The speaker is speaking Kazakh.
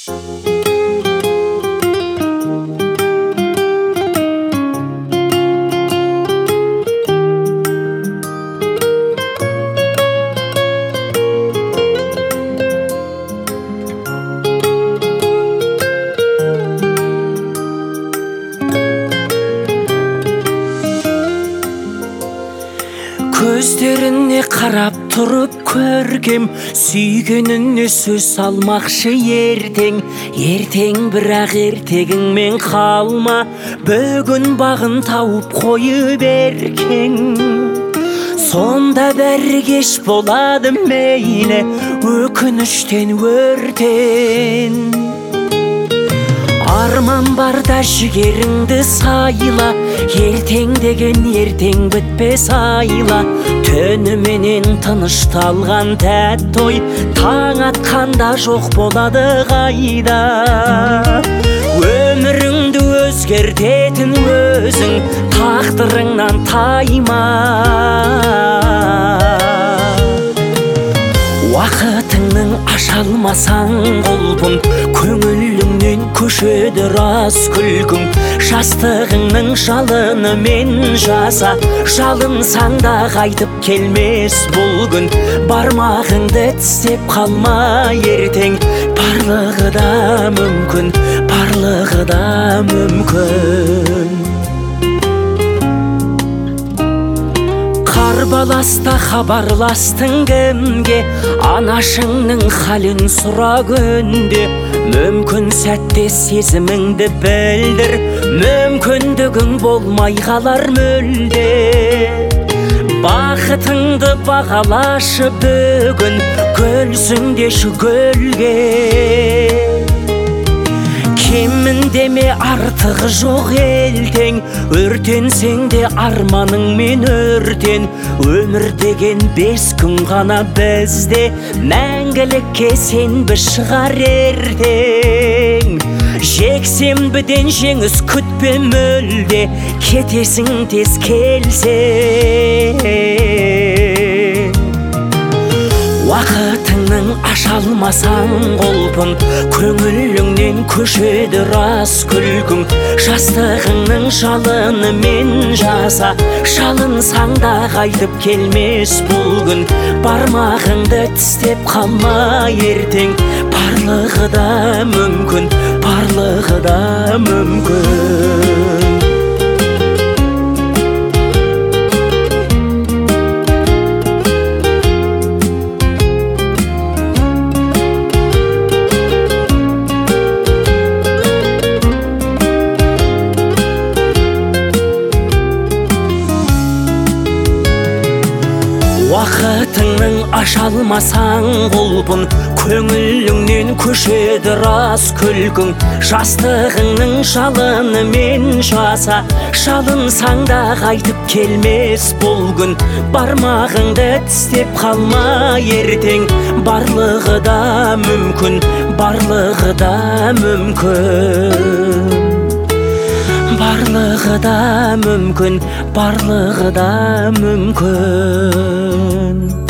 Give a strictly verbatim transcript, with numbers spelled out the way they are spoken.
Көздеріне қарап тұрып көргем, сүйгеніне сөз салмақшы ертең. Ертең бірақ ертегіңмен қалма, бүгін бағын тауып қойып еркең. Сонда бәрі кеш болады мейлі, өкініштен өртен. Арман барда жігеріңді сайла, ертең деген ертең бітпес айла. Түніменен тынышталған тәтті ой, таң атқанда жоқ болады қайда. Өміріңді өзгертетін өзің, тағдырыңнан тайма. Уақытыңның ашалмасаң құлпың, көңіліңнен көшеді рас күлкің. Жастығыңның жалынымен жаса, жалынсаң да қайтып келмес бұл күн. Бармағыңды тістеп қалма ертең, барлығы да мүмкін, барлығы да мүмкін. Қарбаласта хабарластың кімге, анашыңның халін сұра күнде. Мүмкін сәтте сезіміңді білдір, мүмкіндігің болмай қалар мүлде. Бақытыңды бағалашы бүгін, гүлсіңдеші гүлге. Кемін деме артығы жоқ елтең, өртенсең де арманыңмен өртен. Өмір деген бес күн ғана бізде, мәңгілікке сенбі шығар ертең. Жексенбіден жеңіс күтпе мүлде, кетесің тез келсе. Уақытыңның ашалмасаң құлпың, көңіліңнен көшеді рас күлкің. Жастығыңның жалынымен жаса, жалынсаң да қайтып келмес бұл күн. Бармағыңды тістеп қалма ертең, барлығы да мүмкін, барлығы да мүмкін. Уақытыңның ашалмасаң құлпың, көңіліңнен көшеді рас күлкің. Жастығыңның жалынымен жаса, жалынсаң да қайтып келмес бұл күн. Бармағыңды тістеп қалма ертең, барлығы да мүмкін, барлығы да мүмкін. Барлығы да мүмкін, барлығы да мүмкін.